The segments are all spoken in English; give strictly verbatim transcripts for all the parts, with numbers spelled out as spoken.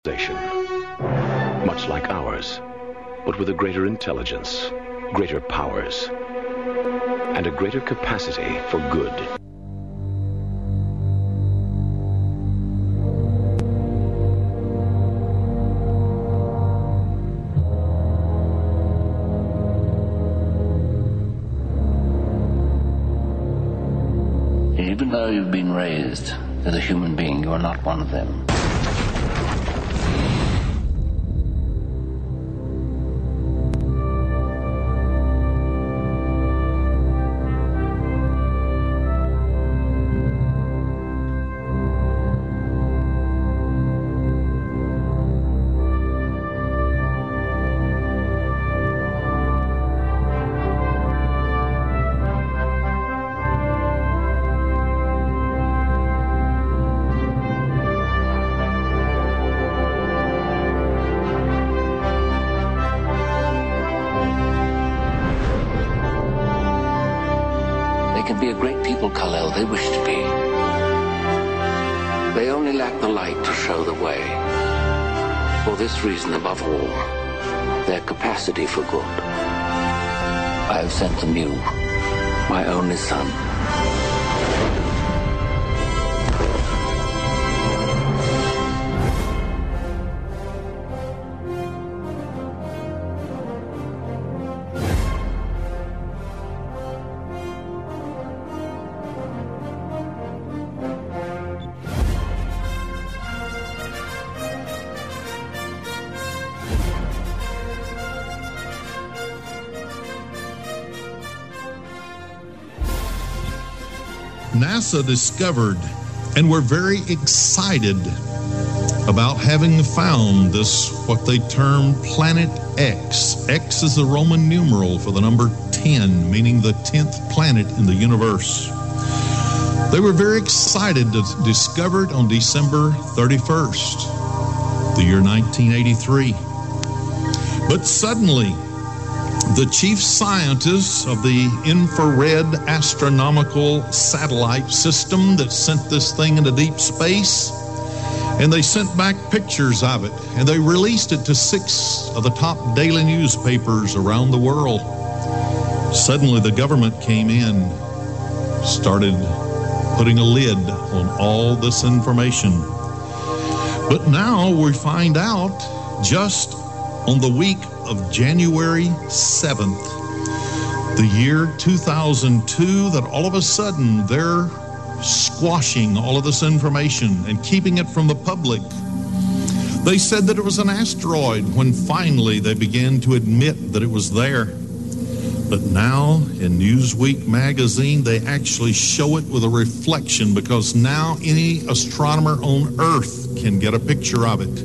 much like ours, but with a greater intelligence, greater powers, and a greater capacity for good. Even though you've been raised as a human being, you are not one of them. They can be a great people, Kal-El, they wish to be. They only lack the light to show the way. For this reason, above all, their capacity for good. I have sent them you, my only son. NASA discovered and were very excited about having found this, what they term Planet X. X is the Roman numeral for the number ten, meaning the tenth planet in the universe. They were very excited to discover it on December thirty-first, the year nineteen eighty-three. But suddenly, the chief scientists of the infrared astronomical satellite system that sent this thing into deep space, and they sent back pictures of it, and they released it to six of the top daily newspapers around the world. Suddenly the government came in, started putting a lid on all this information. But now we find out, just on the week of January seventh, the year two thousand two, that all of a sudden they're squashing all of this information and keeping it from the public. They said that it was an asteroid when finally they began to admit that it was there. But now in Newsweek magazine, they actually show it with a reflection, because now any astronomer on Earth can get a picture of it.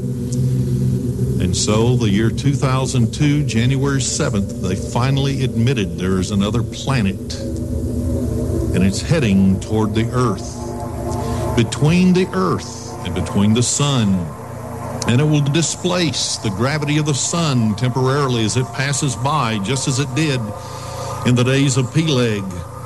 And so the year two thousand two, January seventh, they finally admitted there is another planet, and it's heading toward the Earth, between the Earth and between the Sun. And it will displace the gravity of the Sun temporarily as it passes by, just as it did in the days of Peleg.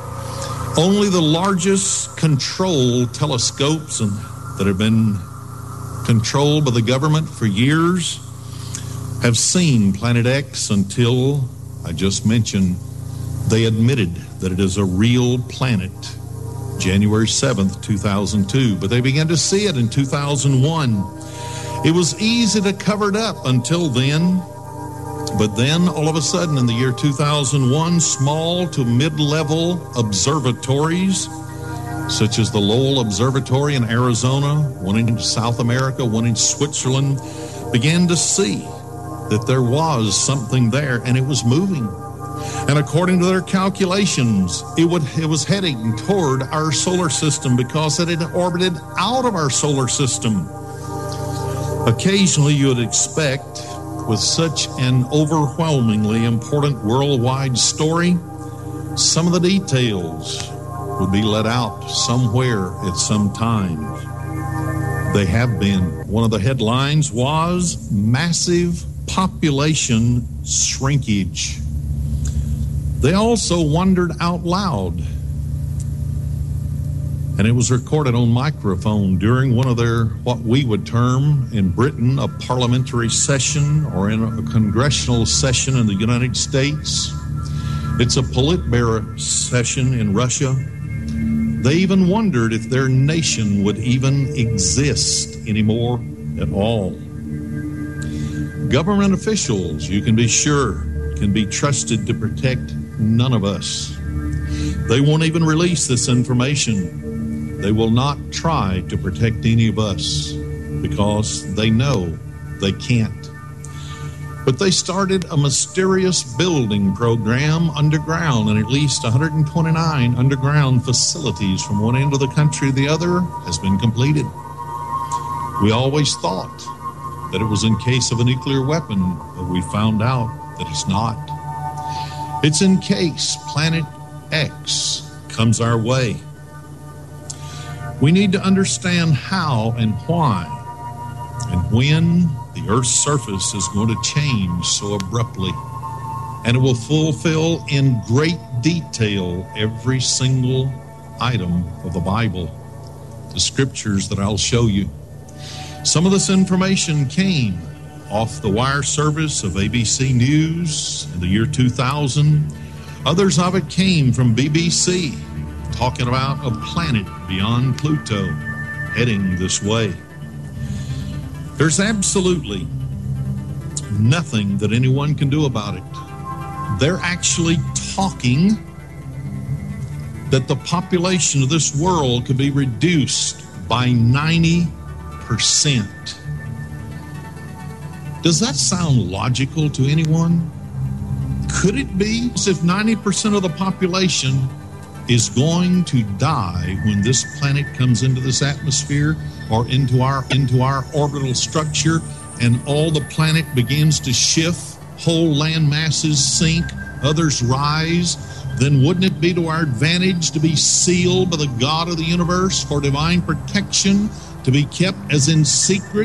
Only the largest controlled telescopes and, that have been controlled by the government for years have seen Planet X until, I just mentioned, they admitted that it is a real planet, January seventh, two thousand two. But they began to see it in two thousand one. It was easy to cover it up until then. But then, all of a sudden, in the year two thousand one, small to mid-level observatories, such as the Lowell Observatory in Arizona, one in South America, one in Switzerland, began to see that there was something there, and it was moving. And according to their calculations, it would it was heading toward our solar system, because it had orbited out of our solar system. Occasionally, you would expect, with such an overwhelmingly important worldwide story, some of the details would be let out somewhere at some time. They have been. One of the headlines was massive population shrinkage. They also wondered out loud, And it was recorded on microphone during one of their, what we would term in Britain, a parliamentary session, or in a congressional session in the United States. It's a Politburo session in Russia. They even wondered if their nation would even exist anymore at all. Government officials, you can be sure, can be trusted to protect none of us. They won't even release this information. They will not try to protect any of us because they know they can't. But they started a mysterious building program underground, and at least one hundred twenty-nine underground facilities from one end of the country to the other has been completed. We always thought that it was in case of a nuclear weapon, but we found out that it's not. It's in case Planet X comes our way. We need to understand how and why and when the Earth's surface is going to change so abruptly, and it will fulfill in great detail every single item of the Bible, the scriptures that I'll show you. Some of this information came off the wire service of A B C News in the year two thousand. Others of it came from B B C, talking about a planet beyond Pluto heading this way. There's absolutely nothing that anyone can do about it. They're actually talking that the population of this world could be reduced by ninety percent. Does that sound logical to anyone? Could it be as if ninety percent of the population is going to die when this planet comes into this atmosphere or into our into our orbital structure, and all the planet begins to shift, whole land masses sink, others rise? Then wouldn't it be to our advantage to be sealed by the God of the universe for divine protection, to be kept as in secret?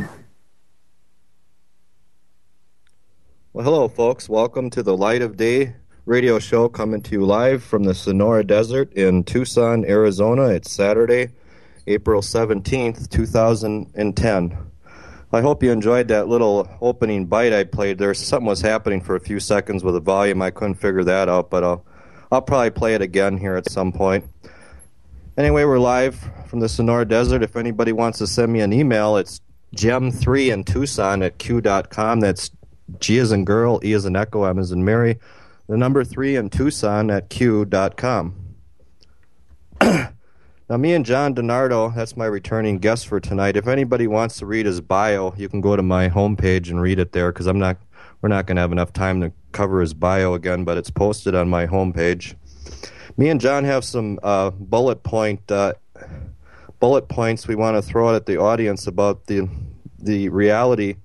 Well, hello, folks. Welcome to the Light of Day radio show, coming to you live from the Sonora Desert in Tucson, Arizona. It's Saturday, April seventeenth, two thousand ten. I hope you enjoyed that little opening bite I played there. Something was happening for a few seconds with the volume. I couldn't figure that out, but I'll, I'll probably play it again here at some point. Anyway, we're live from the Sonora Desert. If anybody wants to send me an email, it's gem three in Tucson at q dot com. That's G as in girl, E as in echo, M as in Mary. The number three in Tucson at q dot com. Now, me and John DiNardo, that's my returning guest for tonight. If anybody wants to read his bio, you can go to my homepage and read it there, because I'm not, we're not going to have enough time to cover his bio again, but it's posted on my homepage. Me and John have some uh, bullet point uh, bullet points we want to throw out at the audience about the the reality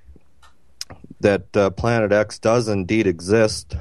that uh, Planet X does indeed exist.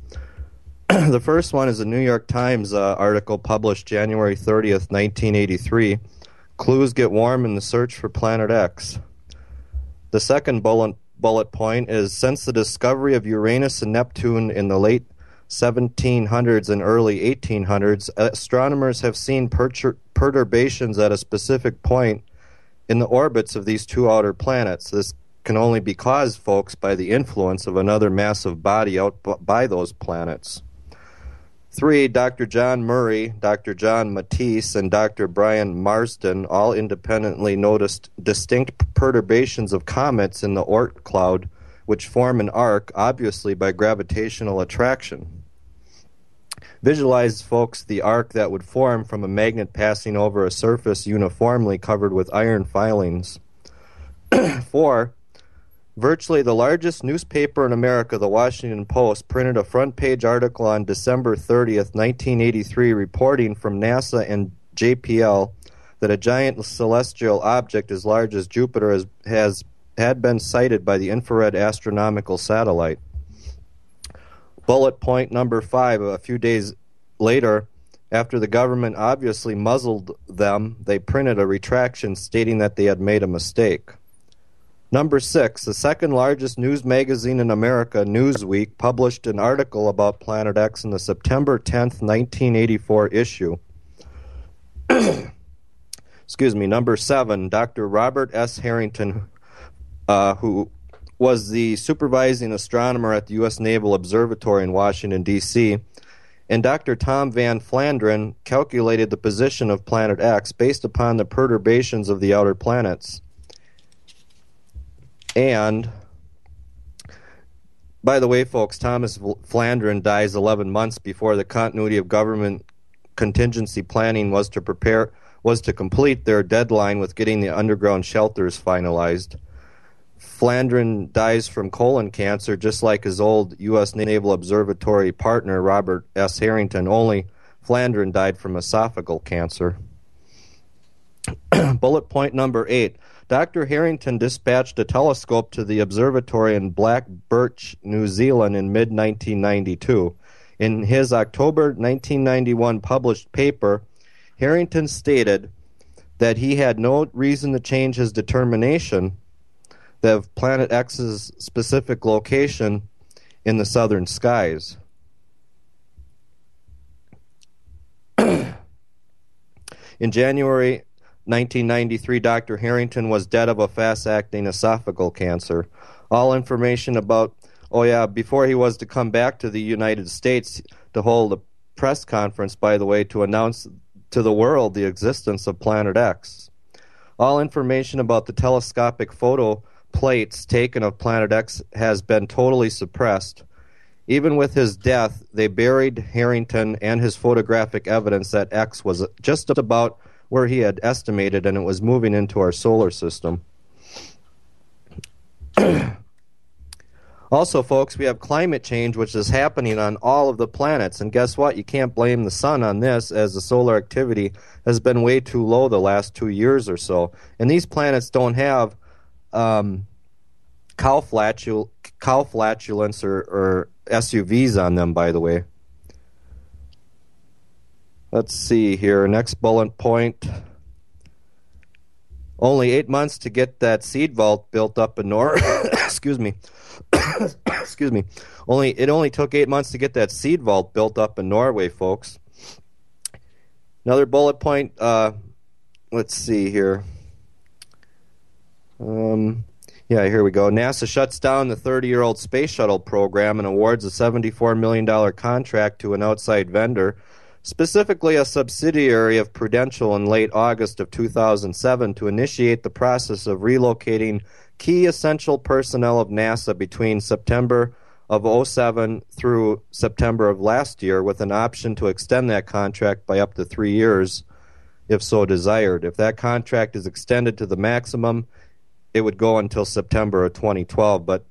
The first one is a New York Times uh, article published January thirtieth, nineteen eighty-three. Clues get warm in the search for Planet X. The second bullet, bullet point is, since the discovery of Uranus and Neptune in the late seventeen hundreds and early eighteen hundreds, astronomers have seen pertur- perturbations at a specific point in the orbits of these two outer planets. This can only be caused, folks, by the influence of another massive body out b- by those planets. Three, Doctor John Murray, Doctor John Matisse, and Doctor Brian Marsden all independently noticed distinct perturbations of comets in the Oort cloud, which form an arc, obviously by gravitational attraction. Visualize, folks, the arc that would form from a magnet passing over a surface uniformly covered with iron filings. Four, virtually the largest newspaper in America, the Washington Post, printed a front-page article on December thirtieth, nineteen eighty-three, reporting from NASA and J P L that a giant celestial object as large as Jupiter has, has had been sighted by the infrared astronomical satellite. Bullet point number five, a few days later, after the government obviously muzzled them, they printed a retraction stating that they had made a mistake. Number six, the second largest news magazine in America, Newsweek, published an article about Planet X in the September tenth, nineteen eighty-four issue. excuse me, number seven, Doctor Robert S. Harrington, uh, who was the supervising astronomer at the U S Naval Observatory in Washington, D C, and Doctor Tom Van Flandren calculated the position of Planet X based upon the perturbations of the outer planets. And, by the way, folks, Thomas Flandren dies eleven months before the continuity of government contingency planning was to prepare was to complete their deadline with getting the underground shelters finalized. Flandren dies from colon cancer, just like his old U S Naval Observatory partner, Robert S. Harrington, only Flandren died from esophageal cancer. Bullet point number eight. Doctor Harrington dispatched a telescope to the observatory in Black Birch, New Zealand in mid nineteen ninety-two. In his October nineteen ninety-one published paper, Harrington stated that he had no reason to change his determination of Planet X's specific location in the southern skies. In January nineteen ninety-three, Doctor Harrington was dead of a fast-acting esophageal cancer. All information about, oh yeah, before he was to come back to the United States to hold a press conference, by the way, to announce to the world the existence of Planet X. All information about the telescopic photo plates taken of Planet X has been totally suppressed. Even with his death, they buried Harrington and his photographic evidence that X was just about where he had estimated, and it was moving into our solar system. Also, folks, we have climate change, which is happening on all of the planets. And guess what? You can't blame the sun on this, as the solar activity has been way too low the last two years or so. And these planets don't have um, cow, flatul- cow flatulence or, or S U Vs on them, by the way. Let's see here. Next bullet point. Only eight months to get that seed vault built up in Nor. Excuse me. Excuse me. Only it only took eight months to get that seed vault built up in Norway, folks. Another bullet point. Uh, let's see here. Um, yeah, here we go. NASA shuts down the thirty-year-old space shuttle program and awards a seventy-four million dollars contract to an outside vendor, specifically a subsidiary of Prudential, in late August of two thousand seven to initiate the process of relocating key essential personnel of NASA between September of oh seven through September of last year, with an option to extend that contract by up to three years if so desired. If that contract is extended to the maximum, it would go until September of twenty twelve, but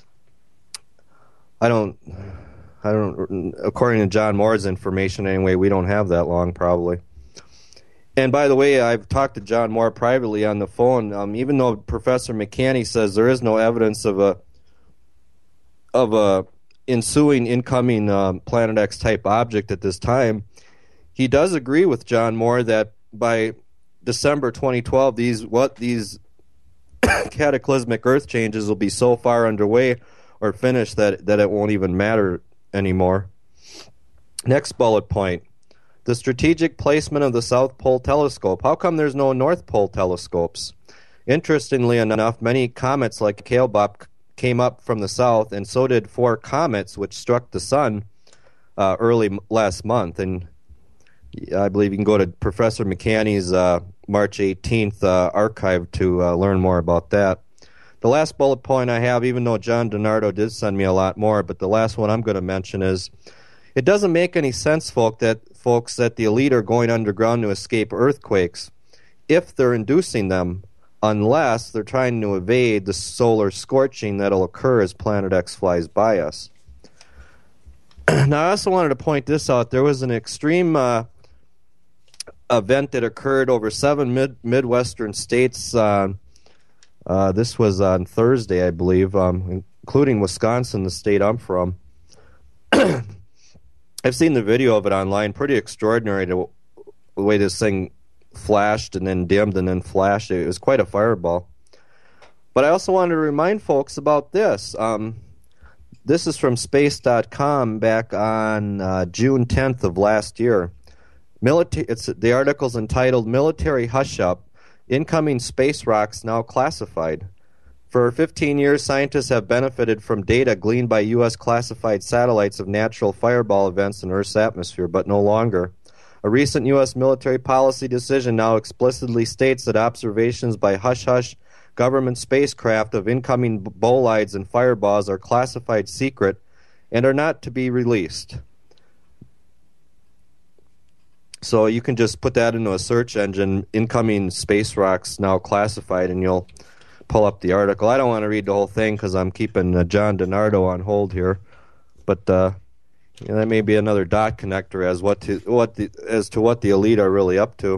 I don't... I don't, according to John Moore's information anyway, we don't have that long probably. And by the way, I've talked to John Moore privately on the phone. Um, even though Professor McCanny says there is no evidence of a of a ensuing incoming um, Planet X type object at this time, he does agree with John Moore that by December twenty twelve, these what these cataclysmic Earth changes will be so far underway or finished that that it won't even matter anymore. Next bullet point. The strategic placement of the South Pole Telescope. How come there's no North Pole telescopes? Interestingly enough, many comets like Hale-Bopp came up from the south, and so did four comets which struck the sun uh, early last month. And I believe you can go to Professor McCanny's uh, March eighteenth uh, archive to uh, learn more about that. The last bullet point I have, even though John DiNardo did send me a lot more, but the last one I'm going to mention is, it doesn't make any sense, folk, that, folks, that the elite are going underground to escape earthquakes if they're inducing them, unless they're trying to evade the solar scorching that'll occur as Planet X flies by us. Now, I also wanted to point this out. There was an extreme uh, event that occurred over seven mid- Midwestern states. Uh, uh, this was on Thursday, I believe, um, including Wisconsin, the state I'm from. I've seen the video of it online. Pretty extraordinary to, the way this thing flashed and then dimmed and then flashed. It was quite a fireball. But I also wanted to remind folks about this. Um, this is from space dot com back on uh, June tenth of last year. Milita- it's, the article's entitled Military Hush-Up, Incoming Space Rocks Now Classified. For fifteen years, scientists have benefited from data gleaned by U S classified satellites of natural fireball events in Earth's atmosphere, but no longer. A recent U S military policy decision now explicitly states that observations by hush-hush government spacecraft of incoming bolides and fireballs are classified secret and are not to be released. So you can just put that into a search engine, incoming space rocks now classified, and you'll pull up the article. I don't want to read the whole thing because I'm keeping uh, John DiNardo on hold here, but uh, you know, that may be another dot connector as what to what the, as to what the elite are really up to.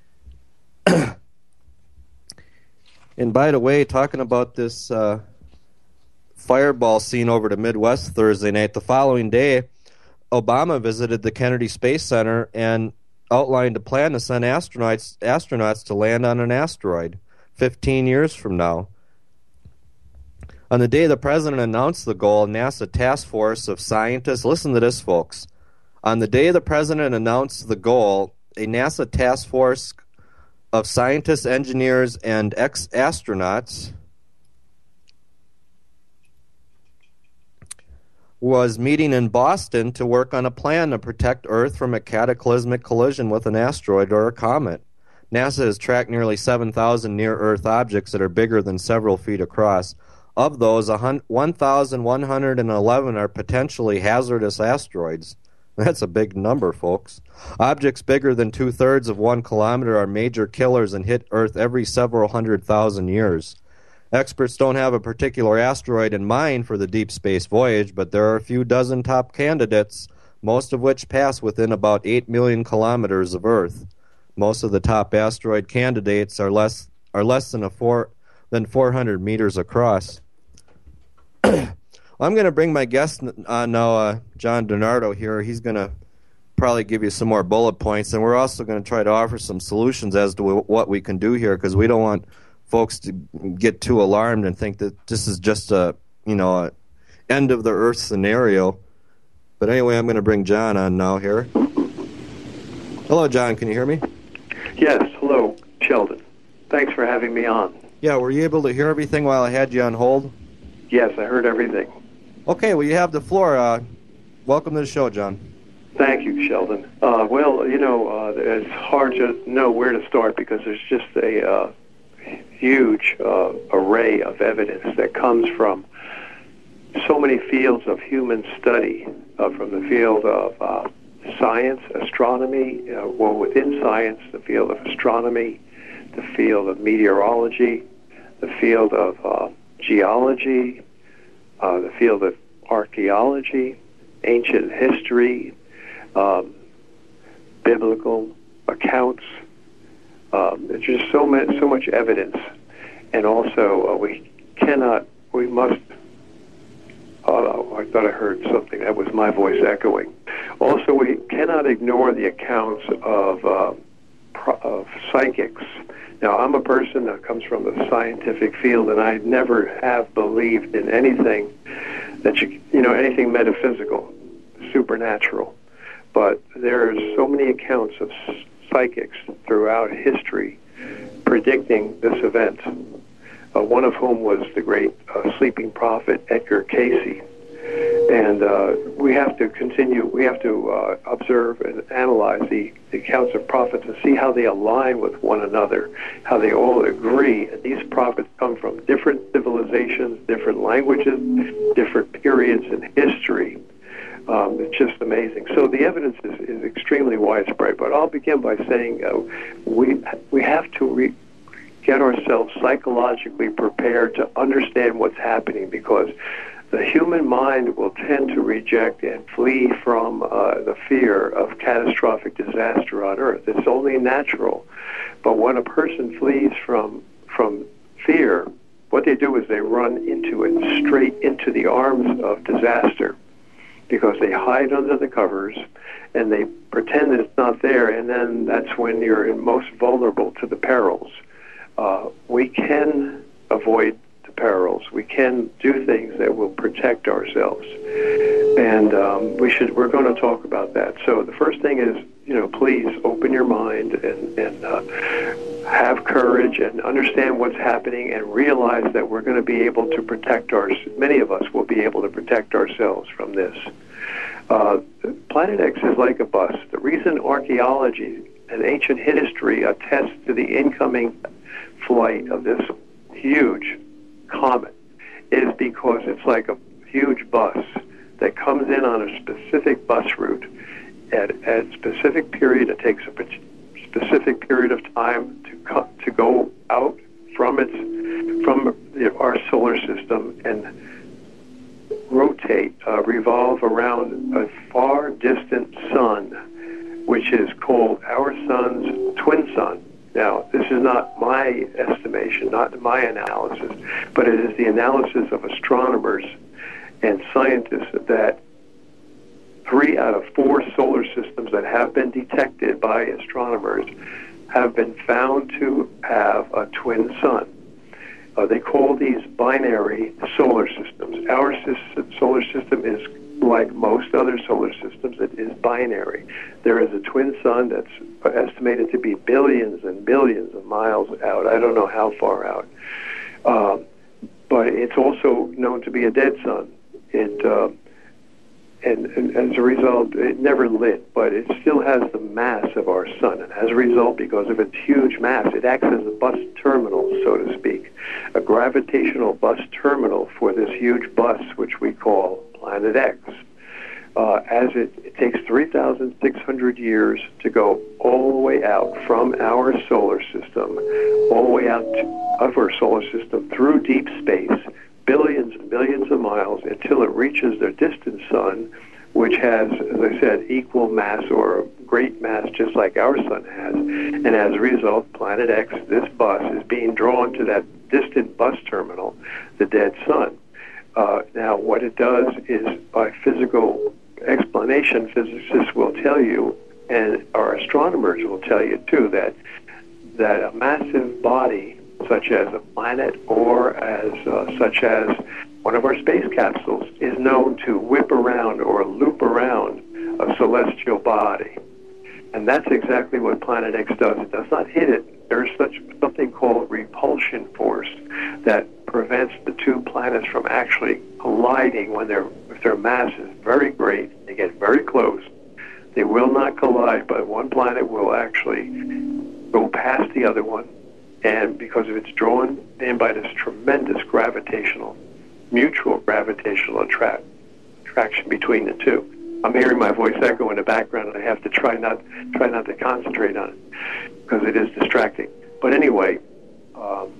And by the way, talking about this uh, fireball scene over the Midwest Thursday night, the following day, Obama visited the Kennedy Space Center and outlined a plan to send astronauts astronauts to land on an asteroid fifteen years from now. On the day the president announced the goal, a NASA task force of scientists, listen to this, folks. On the day the president announced the goal, a NASA task force of scientists, engineers, and ex-astronauts was meeting in Boston to work on a plan to protect Earth from a cataclysmic collision with an asteroid or a comet. NASA has tracked nearly seven thousand near-Earth objects that are bigger than several feet across. Of those, one thousand one hundred eleven are potentially hazardous asteroids. That's a big number, folks. Objects bigger than two-thirds of one kilometer are major killers and hit Earth every several hundred thousand years. Experts don't have a particular asteroid in mind for the deep space voyage, but there are a few dozen top candidates, most of which pass within about eight million kilometers of Earth. Most of the top asteroid candidates are less are less than a four than four hundred meters across. I'm going to bring my guest on now, uh, John DiNardo here. He's going to probably give you some more bullet points, and we're also going to try to offer some solutions as to what we can do here, because we don't want folks to get too alarmed and think that this is just a, you know, a end of the Earth scenario. But anyway, I'm going to bring John on now here. Hello, John. Can you hear me? Yes. Hello, Sheldon. Thanks for having me on. Yeah. Were you able to hear everything while I had you on hold? Yes, I heard everything. Okay. Well, you have the floor. Uh, welcome to the show, John. Thank you, Sheldon. Uh, well, you know, uh, it's hard to know where to start because there's just a uh, huge uh, array of evidence that comes from so many fields of human study, uh, from the field of uh, science, astronomy, uh, well, within science, the field of astronomy, the field of meteorology, the field of uh, geology, uh, the field of archaeology, ancient history, um, biblical accounts. Um, there's just so much, so much evidence, and also uh, we cannot, we must. Oh, I thought I heard something. That was my voice echoing. Also, we cannot ignore the accounts of, uh, pro- of psychics. Now, I'm a person that comes from the scientific field, and I never have believed in anything that you, you know, anything metaphysical, supernatural. But there's so many accounts of psychics throughout history predicting this event. Uh, one of whom was the great uh, sleeping prophet Edgar Cayce. And uh, we have to continue, we have to uh, observe and analyze the, the accounts of prophets and see how they align with one another, how they all agree. And these prophets come from different civilizations, different languages, different periods in history. Um, it's just amazing. So the evidence is, is extremely widespread. But I'll begin by saying uh, we we have to re- get ourselves psychologically prepared to understand what's happening, because the human mind will tend to reject and flee from uh, the fear of catastrophic disaster on Earth. It's only natural. But when a person flees from from fear, what they do is they run into it, straight into the arms of disaster, because they hide under the covers and they pretend that it's not there, and then that's when you're most vulnerable to the perils. Uh, we can avoid the perils. We can do things that will protect ourselves, and um, we should. We're going to talk about that. So the first thing is you know, please open your mind and, and uh, have courage and understand what's happening and realize that we're going to be able to protect our, many of us will be able to protect ourselves from this. Uh, Planet X is like a bus. The reason archaeology and ancient history attests to the incoming flight of this huge comet is because it's like a huge bus that comes in on a specific bus route at, at a specific period. It takes a specific period of time to co- to go out from its from the, our solar system and rotate, uh, revolve around a far distant sun, which is called our sun's twin sun. Now, this is not my estimation, not my analysis, but it is the analysis of astronomers and scientists that three out of four solar systems that have been detected by astronomers have been found to have a twin sun. Uh, they call these binary solar systems. Our system, solar system is like most other solar systems. It is binary. There is a twin sun that's estimated to be billions and billions of miles out. I don't know how far out. Um, but it's also known to be a dead sun. It uh, and, and as a result, it never lit, but it still has the mass of our sun. And as a result, because of its huge mass, it acts as a bus terminal, so to speak, a gravitational bus terminal for this huge bus, which we call Planet X. Uh, as it, it takes three thousand six hundred years to go all the way out from our solar system, all the way out to, of our solar system through deep space, billions and billions of miles until it reaches their distant sun, which has, as I said, equal mass or great mass just like our sun has. And as a result, Planet X, this bus, is being drawn to that distant bus terminal, the dead sun. Uh, now, what it does is, by physical explanation, physicists will tell you, and our astronomers will tell you too, that that a massive body such as a planet or as uh, such as one of our space capsules is known to whip around or loop around a celestial body. And that's exactly what Planet X does. It does not hit it. There's such something called repulsion force that prevents the two planets from actually colliding when their if their mass is very great. They get very close. They will not collide, but one planet will actually go past the other one. And because of it's drawn in by this tremendous gravitational, mutual gravitational attract, attraction between the two. I'm hearing my voice echo in the background, and I have to try not try not to concentrate on it because it is distracting. But anyway, um,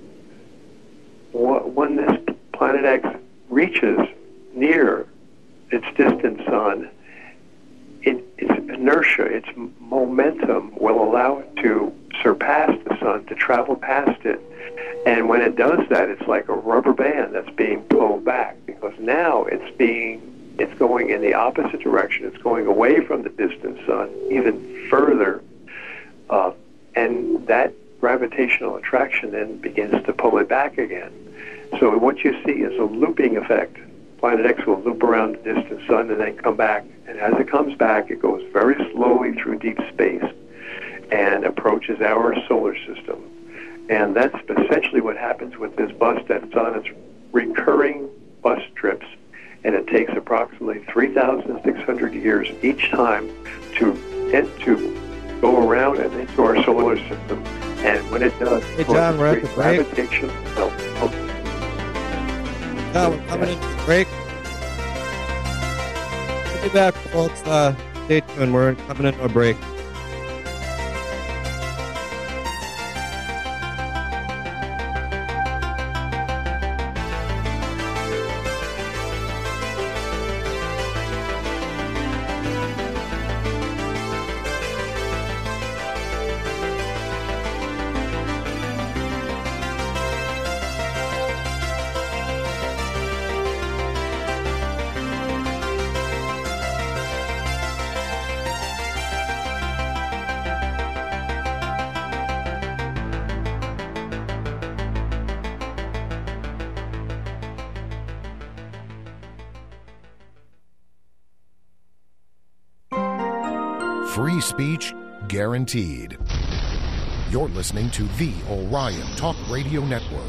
when this Planet X reaches near its distant sun, it, its inertia, its momentum will allow it to surpass the sun, to travel past it. And when it does that, it's like a rubber band that's being pulled back, because now it's being it's going in the opposite direction. It's going away from the distant sun even further, uh, and that gravitational attraction then begins to pull it back again. So what you see is a looping effect. Planet X will loop around the distant sun and then come back. And as it comes back, it goes very slowly through deep space and approaches our solar system. And that's essentially what happens with this bus that's on its recurring bus trips. And it takes approximately three thousand six hundred years each time to get to go around and into our solar system. And when it does, hey John, we're at the break. Gravitation. No, oh. No, we're coming into the break. We'll be back, folks. Uh, stay tuned. We're coming into a break. Free speech guaranteed. You're listening to the Orion Talk Radio Network.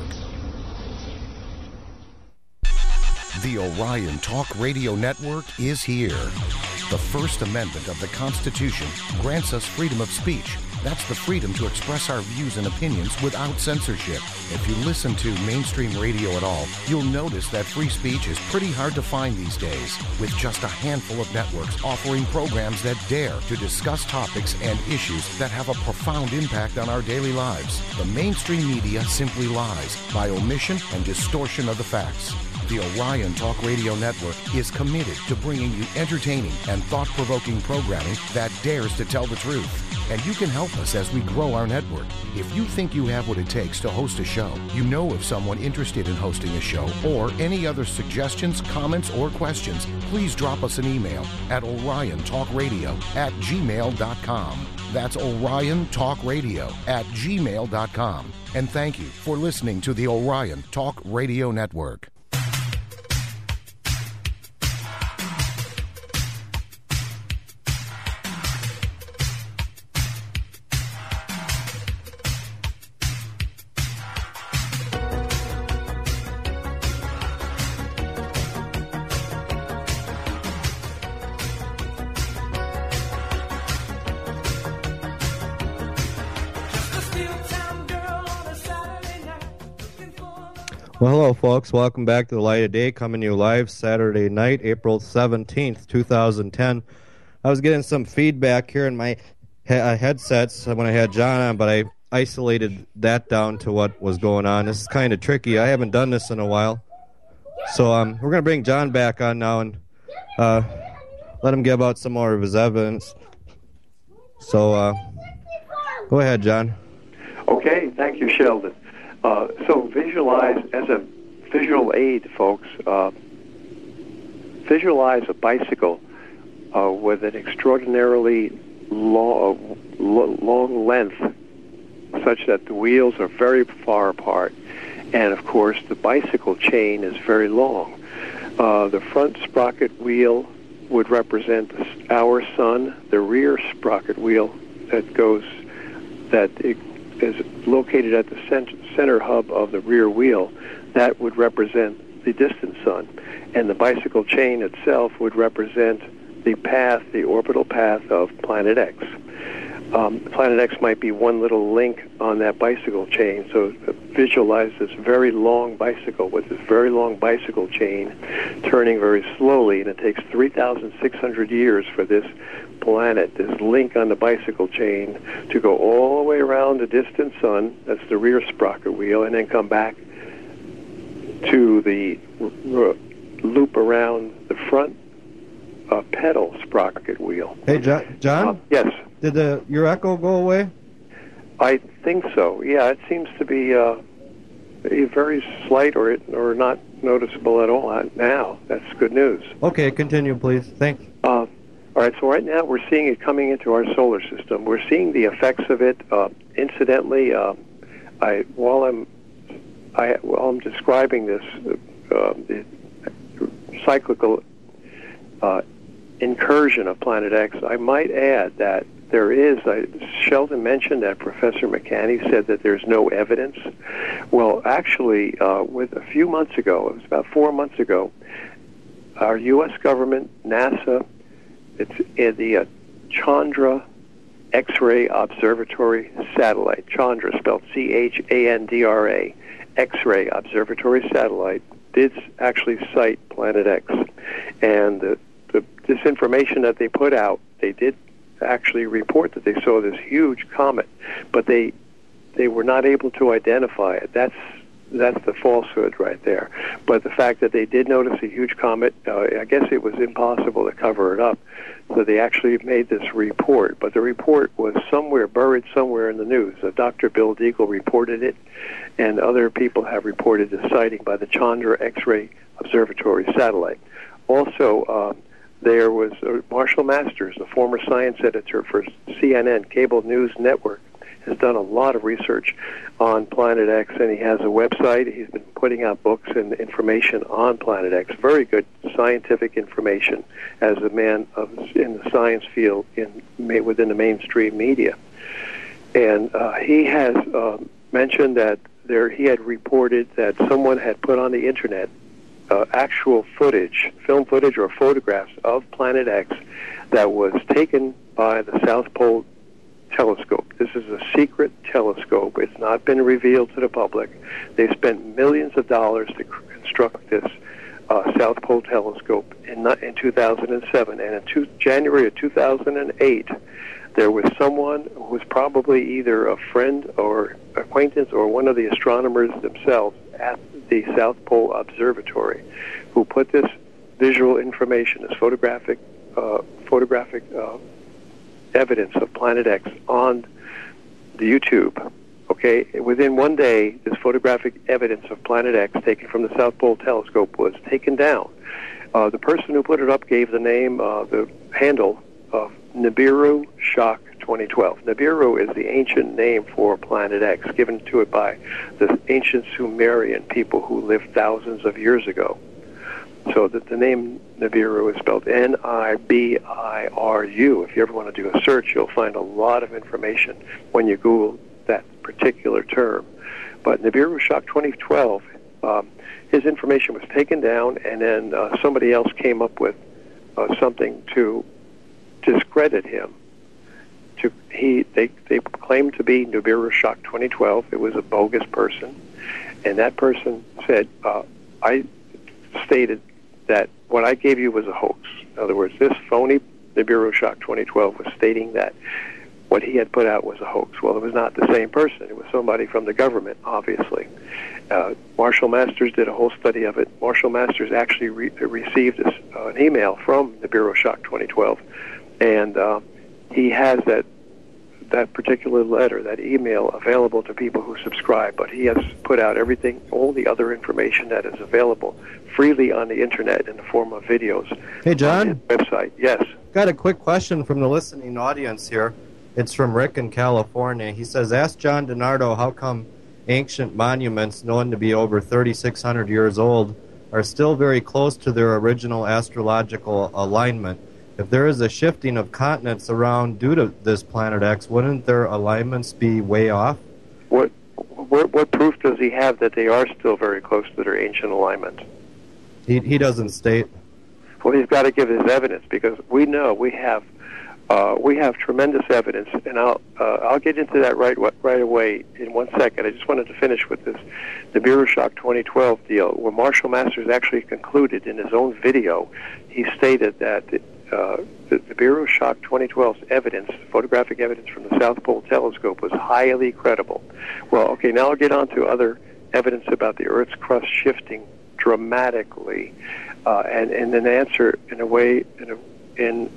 The Orion Talk Radio Network is here. The First Amendment of the Constitution grants us freedom of speech. That's the freedom to express our views and opinions without censorship. If you listen to mainstream radio at all, you'll notice that free speech is pretty hard to find these days, with just a handful of networks offering programs that dare to discuss topics and issues that have a profound impact on our daily lives. The mainstream media simply lies by omission and distortion of the facts. The Orion Talk Radio Network is committed to bringing you entertaining and thought-provoking programming that dares to tell the truth. And you can help us as we grow our network. If you think you have what it takes to host a show, you know of someone interested in hosting a show, or any other suggestions, comments, or questions, please drop us an email at orion talk radio at gmail dot com. That's orion talk radio at gmail dot com. And thank you for listening to the Orion Talk Radio Network. Well, hello, folks. Welcome back to the Light of Day, coming to you live Saturday night, April seventeenth, two thousand ten. I was getting some feedback here in my he- uh, headsets when I had John on, but I isolated that down to what was going on. This is kind of tricky. I haven't done this in a while. So um, we're going to bring John back on now and uh, let him give out some more of his evidence. So uh, go ahead, John. Okay, thank you, Sheldon. Uh, so visualize, as a visual aid, folks, uh, visualize a bicycle uh, with an extraordinarily long, uh, long length, such that the wheels are very far apart. And, of course, the bicycle chain is very long. Uh, the front sprocket wheel would represent our sun. The rear sprocket wheel that goes, that it is located at the center, center hub of the rear wheel, that would represent the distant sun. And the bicycle chain itself would represent the path, the orbital path of Planet X. Um, Planet X might be one little link on that bicycle chain. So visualize this very long bicycle with this very long bicycle chain turning very slowly, and it takes three thousand six hundred years for this planet, this link on the bicycle chain, to go all the way around the distant sun, that's the rear sprocket wheel, and then come back to the r- loop around the front uh, pedal sprocket wheel. Hey, John? John? Uh, yes? Did the, your echo go away? I think so. Yeah, it seems to be uh, very slight or or not noticeable at all now. That's good news. Okay, continue, please. Thanks. Uh, all right, so right now we're seeing it coming into our solar system. We're seeing the effects of it. Uh, incidentally, uh, I while I'm I while I'm describing this uh, the cyclical uh, incursion of Planet X, I might add that there is, I, Sheldon mentioned that Professor McCanney said that there's no evidence. Well, actually, uh, with a few months ago, it was about four months ago, our U S government, NASA, it's in the uh, Chandra X-ray Observatory Satellite, Chandra spelled C H A N D R A, X-ray Observatory Satellite, did actually cite Planet X. And the, the, this information that they put out, they did actually report that they saw this huge comet, but they they were not able to identify it. That's that's the falsehood right there. But the fact that they did notice a huge comet, uh, I guess it was impossible to cover it up. So they actually made this report, but the report was somewhere buried somewhere in the news. Uh, Doctor Bill Deagle reported it, and other people have reported the sighting by the Chandra X-ray Observatory satellite. Also, uh, there was uh, Marshall Masters, a former science editor for C N N, Cable News Network, has done a lot of research on Planet X, and he has a website. He's been putting out books and information on Planet X. Very good scientific information as a man of, in the science field in within the mainstream media. And uh, he has uh, mentioned that there he had reported that someone had put on the internet uh, actual footage, film footage or photographs of Planet X that was taken by the South Pole Telescope. This is a secret telescope. It's not been revealed to the public. They spent millions of dollars to construct this uh, South Pole Telescope in, in two thousand seven. And in two, January of two thousand eight, there was someone who was probably either a friend or acquaintance or one of the astronomers themselves at the South Pole Observatory who put this visual information, this photographic, uh, photographic uh, evidence of Planet X on the YouTube. Okay, within one day, this photographic evidence of Planet X taken from the South Pole Telescope was taken down. Uh, the person who put it up gave the name, uh, the handle of Nibiru Shock twenty twelve. Nibiru is the ancient name for Planet X, given to it by the ancient Sumerian people who lived thousands of years ago. So that the name Nibiru is spelled N I B I R U. If you ever want to do a search, you'll find a lot of information when you Google that particular term. But Nibiru Shock twenty twelve, um, his information was taken down, and then uh, somebody else came up with uh, something to discredit him. To he, they they claimed to be Nibiru Shock twenty twelve. It was a bogus person, and that person said, uh, "I stated that what I gave you was a hoax." In other words, this phony Nibiru Shock twenty twelve was stating that what he had put out was a hoax. Well, it was not the same person. It was somebody from the government, obviously. Uh, Marshall Masters did a whole study of it. Marshall Masters actually re- received this, uh, an email from Nibiru Shock twenty twelve, and uh, he has that that particular letter, that email, available to people who subscribe. But he has put out everything, all the other information that is available freely on the internet in the form of videos. Hey, John. On his website. Yes. Got a quick question from the listening audience here. It's from Rick in California. He says, ask John DiNardo how come ancient monuments known to be over thirty-six hundred years old are still very close to their original astrological alignment. If there is a shifting of continents around due to this Planet X, wouldn't their alignments be way off? What, what, what proof does he have that they are still very close to their ancient alignment? He, he doesn't state. Well, he's got to give his evidence, because we know we have uh, we have tremendous evidence, and I'll uh, I'll get into that right right away in one second. I just wanted to finish with this Nibiru Shock twenty twelve deal, where Marshall Masters actually concluded in his own video. He stated that uh, the Nibiru Shock twenty twelve's evidence, photographic evidence from the South Pole Telescope, was highly credible. Well, okay, now I'll get on to other evidence about the Earth's crust shifting dramatically, uh, and and an answer in a way in a, in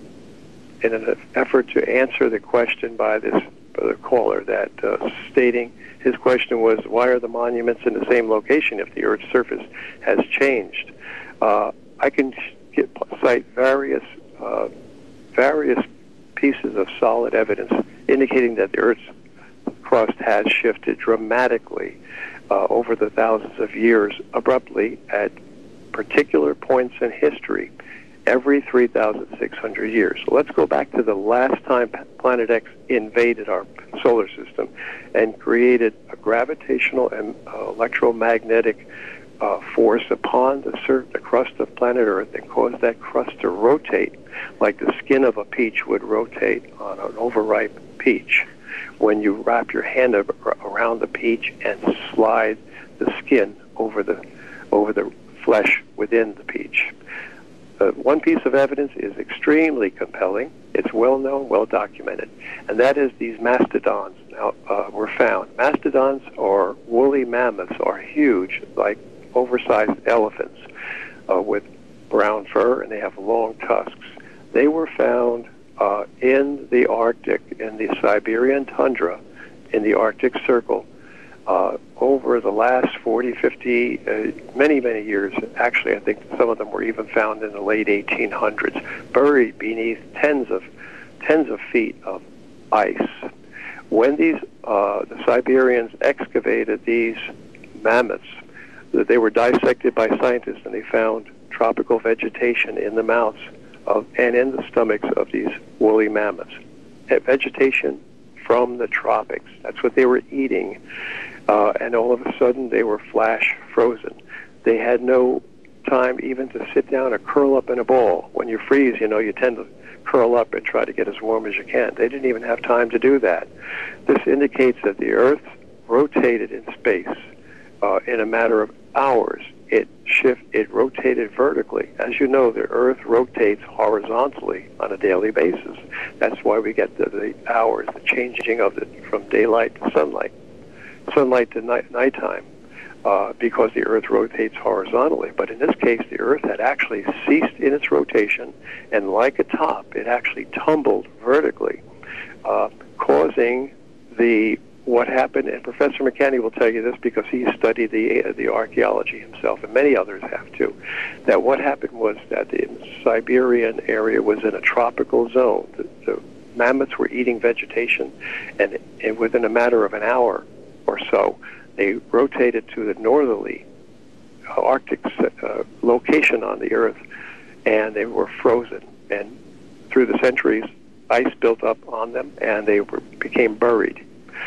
in an effort to answer the question by this uh, caller that uh, stating his question was, why are the monuments in the same location if the Earth's surface has changed? Uh, I can get, cite various uh, various pieces of solid evidence indicating that the Earth's crust has shifted dramatically uh, over the thousands of years, abruptly at particular points in history, every three thousand six hundred years. So let's go back to the last time Planet X invaded our solar system and created a gravitational and uh, electromagnetic uh, force upon the, sur- the crust of planet Earth and caused that crust to rotate like the skin of a peach would rotate on an overripe peach when you wrap your hand around the peach and slide the skin over the over the flesh within the peach. Uh, one piece of evidence is extremely compelling. It's well known, well documented, and that is these mastodons now uh, were found. Mastodons, or woolly mammoths, are huge, like oversized elephants, uh, with brown fur, and they have long tusks. They were found uh, in the Arctic, in the Siberian tundra, in the Arctic Circle, uh, over the last forty, fifty, uh, many, many years. Actually, I think some of them were even found in the late eighteen hundreds, buried beneath tens of tens of feet of ice. When these uh, the Siberians excavated these mammoths, they were dissected by scientists, and they found tropical vegetation in the mouths of and in the stomachs of these woolly mammoths. Vegetation from the tropics. That's what they were eating. Uh, and all of a sudden, they were flash frozen. They had no time even to sit down or curl up in a ball. When you freeze, you know, you tend to curl up and try to get as warm as you can. They didn't even have time to do that. This indicates that the Earth rotated in space uh, in a matter of hours. It shift, it rotated vertically. As you know, the Earth rotates horizontally on a daily basis. That's why we get the, the hours, the changing of it from daylight to sunlight, sunlight to night, nighttime, uh, because the Earth rotates horizontally. But in this case, the Earth had actually ceased in its rotation, and like a top, it actually tumbled vertically, uh, causing the what happened, and Professor McKenney will tell you this because he studied the uh, the archaeology himself, and many others have too, that what happened was that the Siberian area was in a tropical zone. The, the mammoths were eating vegetation, and, and within a matter of an hour or so, they rotated to the northerly uh, Arctic uh, location on the Earth, and they were frozen. And through the centuries, ice built up on them, and they were, became buried.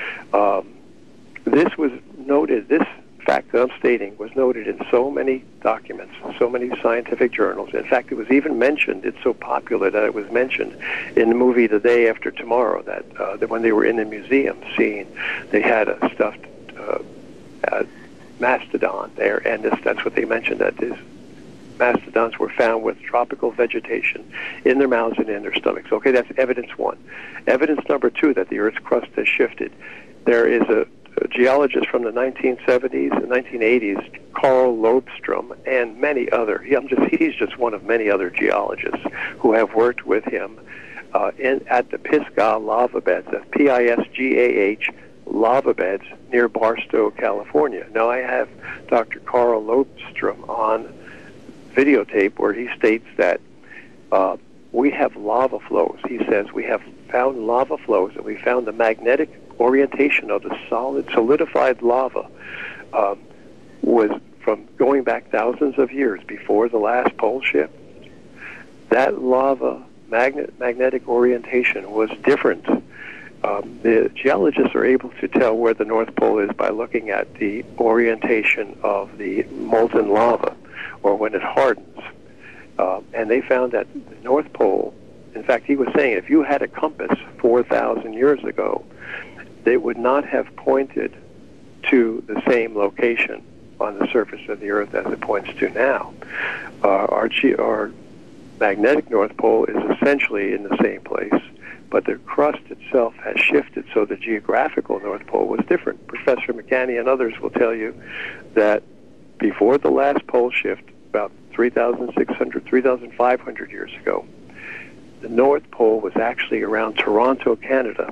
Um, this was noted, this fact that I'm stating was noted in so many documents, so many scientific journals. In fact, it was even mentioned, it's so popular that it was mentioned in the movie The Day After Tomorrow, that, uh, that when they were in the museum scene, they had a stuffed uh, uh, mastodon there, and this, that's what they mentioned, that this mastodons were found with tropical vegetation in their mouths and in their stomachs. Okay, that's evidence one. Evidence number two, that the Earth's crust has shifted. There is a, a geologist from the nineteen seventies and nineteen eighties, Carl Lobstrom, and many other. He, I'm just, he's just one of many other geologists who have worked with him uh, in, at the Pisgah lava beds, that's P I S G A H lava beds near Barstow, California. Now, I have Doctor Carl Lobstrom on videotape where he states that uh, we have lava flows. He says we have found lava flows, and we found the magnetic orientation of the solid, solidified lava um, was from going back thousands of years before the last pole shift. That lava magnet, magnetic orientation was different. Um, the geologists are able to tell where the North Pole is by looking at the orientation of the molten lava, or when it hardens. Uh, and they found that the North Pole, in fact, he was saying if you had a compass four thousand years ago, they would not have pointed to the same location on the surface of the Earth as it points to now. Uh, our, our magnetic North Pole is essentially in the same place, but the crust itself has shifted, so the geographical North Pole was different. Professor McKenney and others will tell you that before the last pole shift, about three thousand six hundred, three thousand five hundred years ago, the North Pole was actually around Toronto, Canada.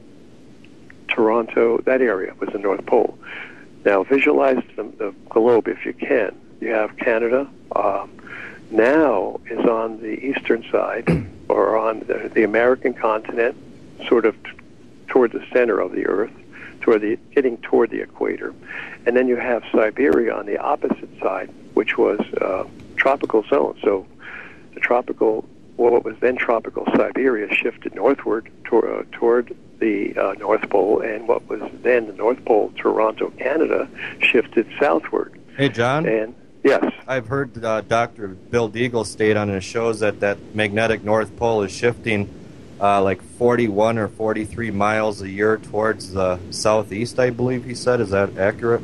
Toronto, that area was the North Pole. Now, visualize the, the globe if you can. You have Canada. Um, now is on the eastern side, or on the, the American continent, sort of t- toward the center of the Earth, toward the getting toward the equator. And then you have Siberia on the opposite side, which was uh, tropical zone. So the tropical, well, what was then tropical Siberia shifted northward toward, uh, toward the uh, North Pole, and what was then the North Pole, Toronto, Canada, shifted southward. Hey, John? And yes? I've heard uh, Doctor Bill Deagle state on his shows that that magnetic North Pole is shifting uh, like forty-one or forty-three miles a year towards the southeast, I believe he said. Is that accurate?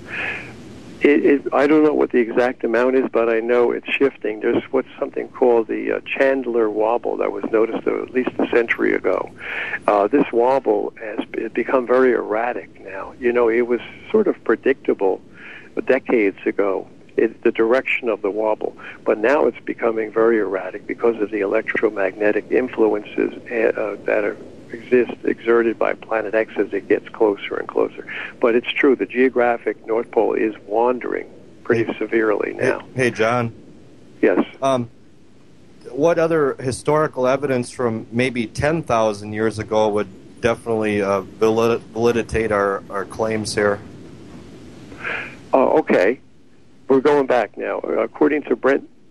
It, it, I don't know what the exact amount is, but I know it's shifting. There's what's something called the uh, Chandler wobble that was noticed uh, at least a century ago. Uh, this wobble has become very erratic now. You know, it was sort of predictable decades ago, it, the direction of the wobble, but now it's becoming very erratic because of the electromagnetic influences uh, that are exist exerted by Planet X as it gets closer and closer. But it's true, the geographic North Pole is wandering pretty hey, severely now. Hey, hey, John. Yes. Um, what other historical evidence from maybe ten thousand years ago would definitely uh, valid- validate our, our claims here? Uh, okay. We're going back now. According to Brent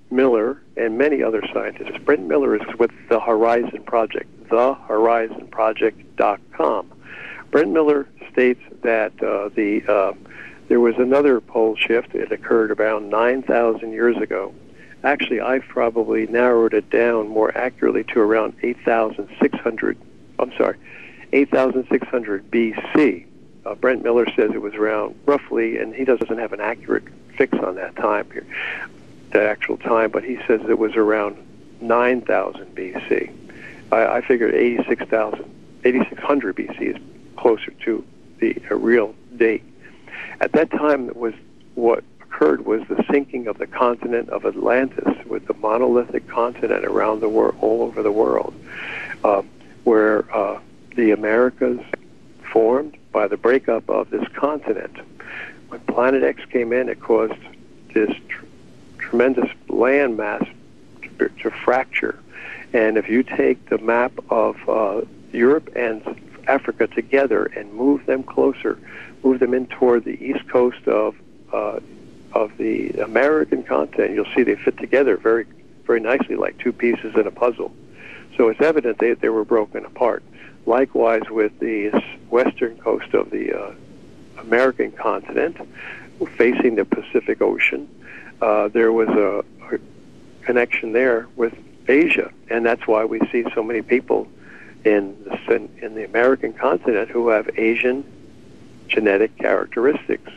Miller and many other scientists. Brent Miller is with the Horizon Project, the horizon project dot com. Brent Miller states that uh, the uh, there was another pole shift. It occurred around nine thousand years ago. Actually, I've probably narrowed it down more accurately to around eight thousand six hundred. I'm sorry, eight thousand six hundred B C. Uh, Brent Miller says it was around roughly, and he doesn't have an accurate fix on that time here, the actual time, but he says it was around nine thousand B C. I, I figured eighty-six thousand, eighty-six hundred B C is closer to the a real date. At that time, it was what occurred was the sinking of the continent of Atlantis, with the monolithic continent around the world, all over the world, uh, where uh, the Americas formed by the breakup of this continent. When Planet X came in, it caused this tr- tremendous land mass to, to fracture. And if you take the map of uh, Europe and Africa together and move them closer, move them in toward the east coast of uh, of the American continent, you'll see they fit together very, very nicely, like two pieces in a puzzle. So it's evident they they were broken apart. Likewise with the western coast of the uh, American continent, facing the Pacific Ocean, uh, there was a, a connection there with Asia, and that's why we see so many people in the, in, in the American continent who have Asian genetic characteristics.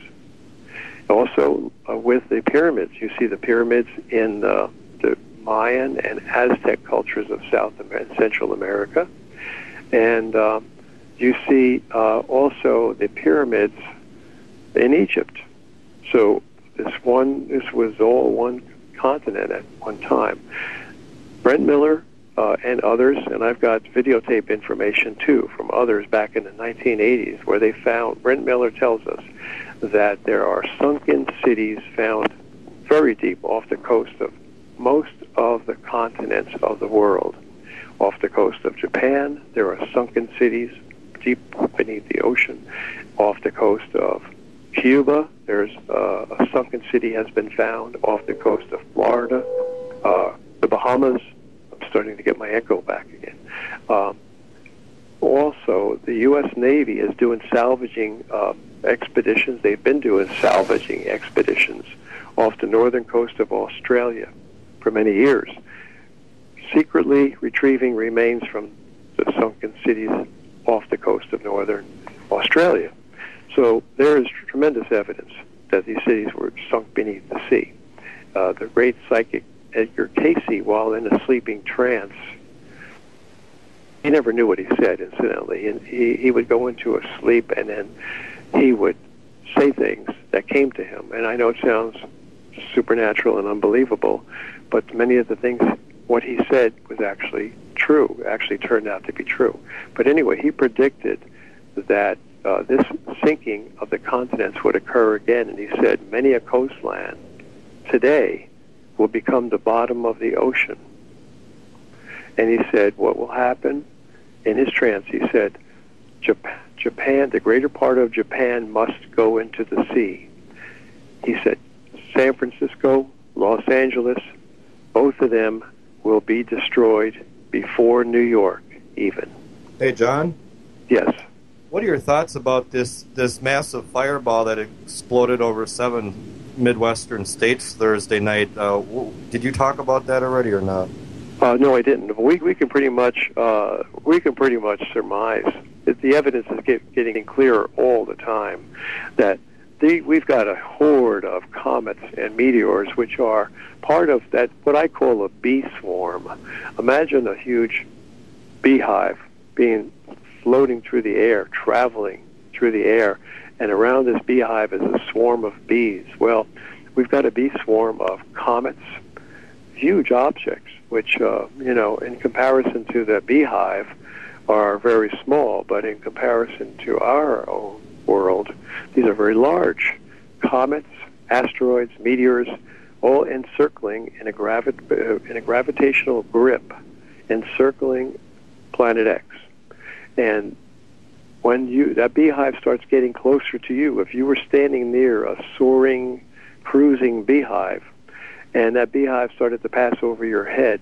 Also, uh, with the pyramids, you see the pyramids in uh, the Mayan and Aztec cultures of South and Central America, and uh, you see uh, also the pyramids in Egypt. So this one, this was all one continent at one time. Brent Miller uh, and others, and I've got videotape information too from others back in the nineteen eighties, where they found, Brent Miller tells us that there are sunken cities found very deep off the coast of most of the continents of the world. Off the coast of Japan, there are sunken cities deep beneath the ocean. Off the coast of Cuba, there's uh, a sunken city has been found. Off the coast of Florida, uh, the Bahamas. I'm starting to get my echo back again. Um, also, the U S Navy is doing salvaging uh, expeditions. They've been doing salvaging expeditions off the northern coast of Australia for many years, secretly retrieving remains from the sunken cities off the coast of northern Australia. So there is tremendous evidence that these cities were sunk beneath the sea. Uh, the great psychic Edgar Cayce, while in a sleeping trance, he never knew what he said, incidentally, and he, he would go into a sleep and then he would say things that came to him. And I know it sounds supernatural and unbelievable, but many of the things, what he said was actually true, actually turned out to be true. But anyway, he predicted that uh, this sinking of the continents would occur again, and he said many a coastland today will become the bottom of the ocean. And he said what will happen in his trance, he said, Japan, Japan, the greater part of Japan must go into the sea. He said San Francisco, Los Angeles, both of them will be destroyed before New York even. Hey, John? Yes. What are your thoughts about this, this massive fireball that exploded over seven Midwestern states Thursday night? Uh, did you talk about that already or not? Uh, no, I didn't. We we can pretty much uh, we can pretty much surmise that the evidence is get, getting clearer all the time that the, we've got a horde of comets and meteors which are part of that what I call a bee swarm. Imagine a huge beehive being floating through the air, traveling through the air, and around this beehive is a swarm of bees. Well, we've got a bee swarm of comets, huge objects, which, uh, you know, in comparison to the beehive, are very small, but in comparison to our own world, these are very large. Comets, asteroids, meteors, all encircling in a, gravi- uh, in a gravitational grip, encircling Planet X. And when you that beehive starts getting closer to you, if you were standing near a soaring, cruising beehive, and that beehive started to pass over your head,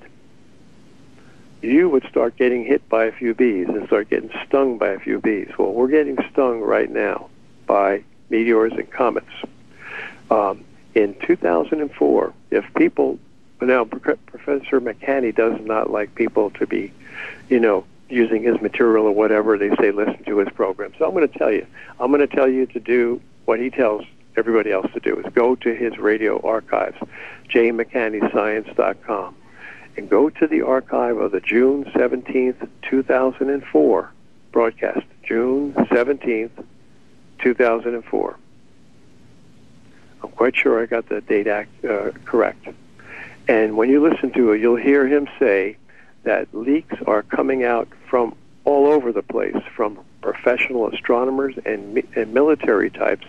you would start getting hit by a few bees and start getting stung by a few bees. Well, we're getting stung right now by meteors and comets. Um, in two thousand four, if people, now Professor McCanney does not like people to be, you know, using his material or whatever. They say listen to his program. So I'm going to tell you, I'm going to tell you to do what he tells everybody else to do, is go to his radio archives, j mccanney science dot com. And go to the archive of the June seventeenth, two thousand four broadcast. June seventeenth, two thousand four. I'm quite sure I got the date act, uh, correct. And when you listen to it, you'll hear him say that leaks are coming out from all over the place, from professional astronomers and, and military types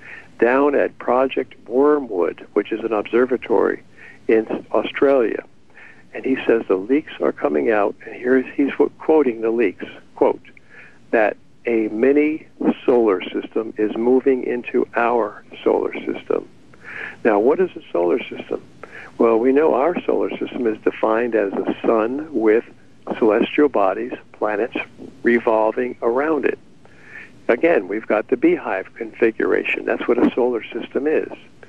down at Project Wormwood, which is an observatory in Australia. And he says the leaks are coming out, and here he's quoting the leaks, quote, that a mini solar system is moving into our solar system. Now, what is a solar system? Well, we know our solar system is defined as a sun with celestial bodies, planets, revolving around it. Again, we've got the beehive configuration. That's what a solar system is.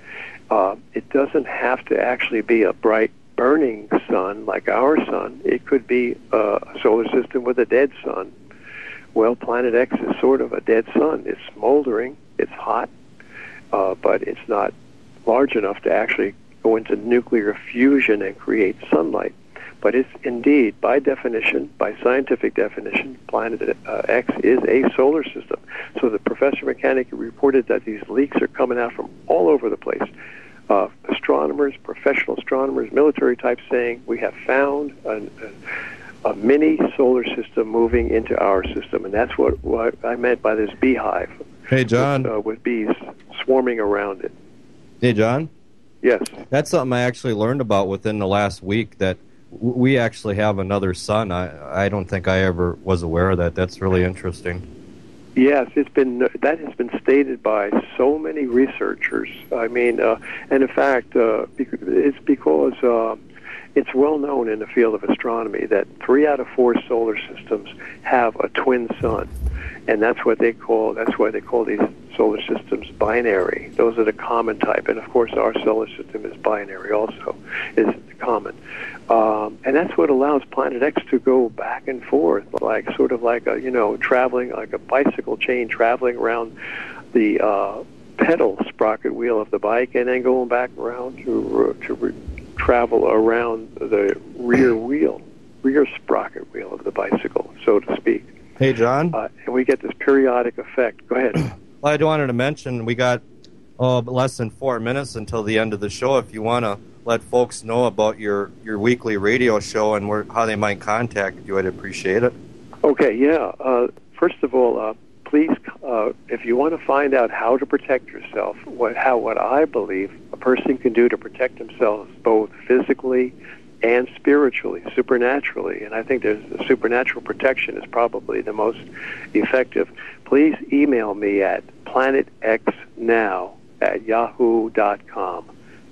Uh, it doesn't have to actually be a bright burning sun like our sun. It could be a solar system with a dead sun. Well, Planet X is sort of a dead sun. It's smoldering, it's hot, uh, but it's not large enough to actually go into nuclear fusion and create sunlight. But it's indeed, by definition, by scientific definition, Planet uh, X is a solar system. So the Professor McCanney reported that these leaks are coming out from all over the place. Uh, astronomers, professional astronomers, military types saying we have found a, a, a mini solar system moving into our system, and that's what, what I meant by this beehive. Hey, John. With, uh, with bees swarming around it. Hey, John. Yes. That's something I actually learned about within the last week, that w- we actually have another sun. I, I don't think I ever was aware of that. That's really interesting. Yes, it's been that has been stated by so many researchers. I mean, uh, and in fact, uh, it's because uh, it's well known in the field of astronomy that three out of four solar systems have a twin sun, and that's what they call. That's why they call these solar systems binary. Those are the common type, and of course, our solar system is binary. Also, is common. Um, and that's what allows Planet X to go back and forth, like sort of like a, you know, traveling like a bicycle chain, traveling around the uh, pedal sprocket wheel of the bike, and then going back around to uh, to re- travel around the rear wheel, rear sprocket wheel of the bicycle, so to speak. Hey, John. Uh, and we get this periodic effect. Go ahead. Well, I wanted to mention we got oh, less than four minutes until the end of the show. If you want to let folks know about your, your weekly radio show and where, how they might contact you, I'd appreciate it. Okay, yeah. Uh, first of all, uh, please, uh, if you want to find out how to protect yourself, what how what I believe a person can do to protect themselves both physically and spiritually, supernaturally, and I think there's the supernatural protection is probably the most effective, please email me at planetxnow at yahoo dot com.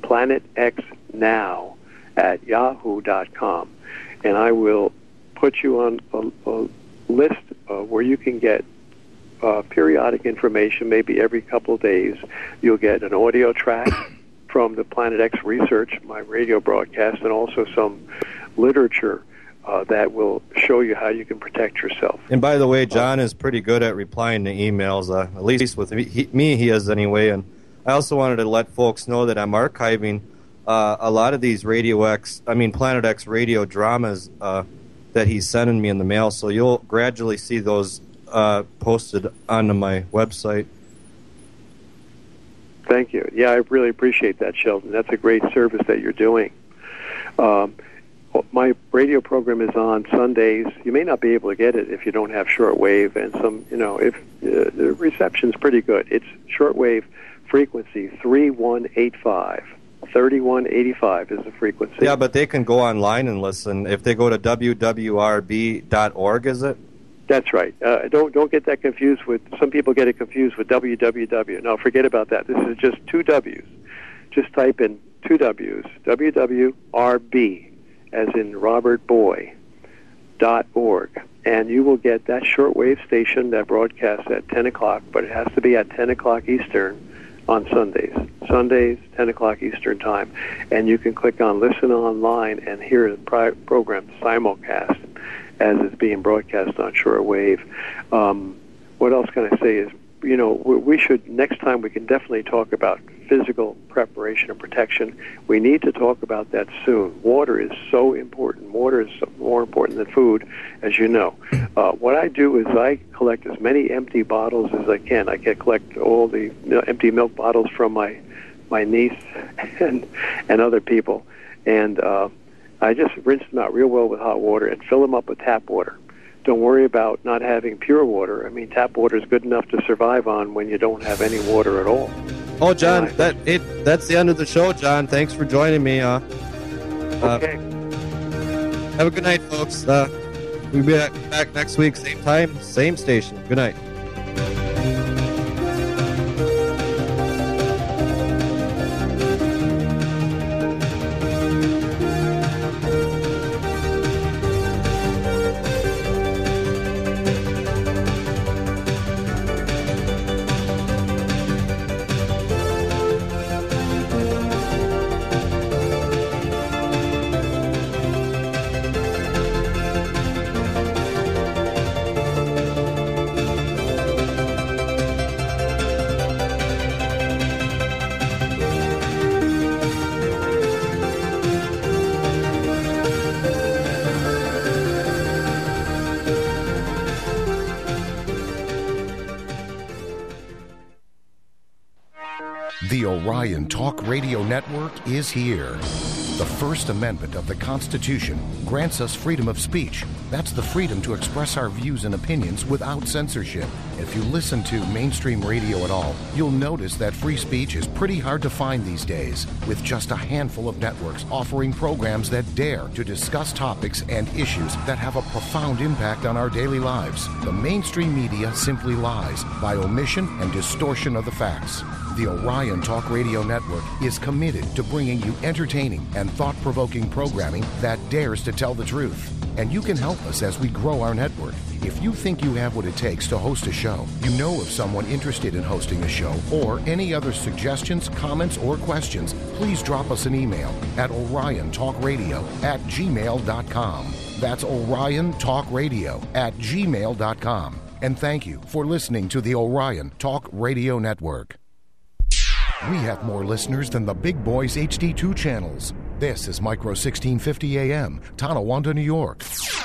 planetxnow at yahoo dot com, and I will put you on a, a list uh, where you can get uh, periodic information, maybe every couple of days. You'll get an audio track from the Planet X research, my radio broadcast, and also some literature uh, that will show you how you can protect yourself. And by the way, John uh, is pretty good at replying to emails, uh, at least with me he, me he is anyway, and I also wanted to let folks know that I'm archiving uh, a lot of these Radio X, I mean Planet X radio dramas uh, that he's sending me in the mail, so you'll gradually see those uh, posted onto my website. Thank you. Yeah, I really appreciate that, Sheldon. That's a great service that you're doing. Um, my radio program is on Sundays. You may not be able to get it if you don't have shortwave, and some, you know, if uh, the reception's pretty good. It's shortwave frequency three one eight five. thirty-one eighty-five is the frequency. Yeah, but they can go online and listen. If they go to w w r b dot org, is it? That's right. Uh, don't don't get that confused with, some people get it confused with w w w. No, forget about that. This is just two W's. Just type in two W's, W W R B, as in Robert Boy, dot org. And you will get that shortwave station that broadcasts at ten o'clock, but it has to be at ten o'clock Eastern on Sundays. Sundays, ten o'clock Eastern Time. And you can click on Listen Online and hear the pri- program simulcast as it's being broadcast on shortwave. Um, what else can I say is, you know, we should, next time we can definitely talk about physical preparation and protection. We need to talk about that soon. Water is so important. Water is more important than food, as you know. Uh, what I do is I collect as many empty bottles as I can. I can collect all the empty milk bottles from my my niece and and other people, and uh, I just rinse them out real well with hot water and fill them up with tap water. Don't worry about not having pure water. I mean, tap water is good enough to survive on when you don't have any water at all. Oh, John, that it that's the end of the show, John. Thanks for joining me. Uh, okay. Uh, have a good night, folks. Uh, we'll be back, back next week, same time, same station. Good night. The Orion Talk Radio Network is here. The First Amendment of the Constitution grants us freedom of speech. That's the freedom to express our views and opinions without censorship. If you listen to mainstream radio at all, you'll notice that free speech is pretty hard to find these days, with just a handful of networks offering programs that dare to discuss topics and issues that have a profound impact on our daily lives. The mainstream media simply lies by omission and distortion of the facts. The Orion Talk Radio Network is committed to bringing you entertaining and thought-provoking programming that dares to tell the truth. And you can help us as we grow our network. If you think you have what it takes to host a show, you know of someone interested in hosting a show, or any other suggestions, comments, or questions, please drop us an email at oriontalkradio at gmail dot com. That's oriontalkradio at gmail dot com. And thank you for listening to the Orion Talk Radio Network. We have more listeners than the Big Boys H D two channels. This is Micro sixteen fifty A M, Tonawanda, New York.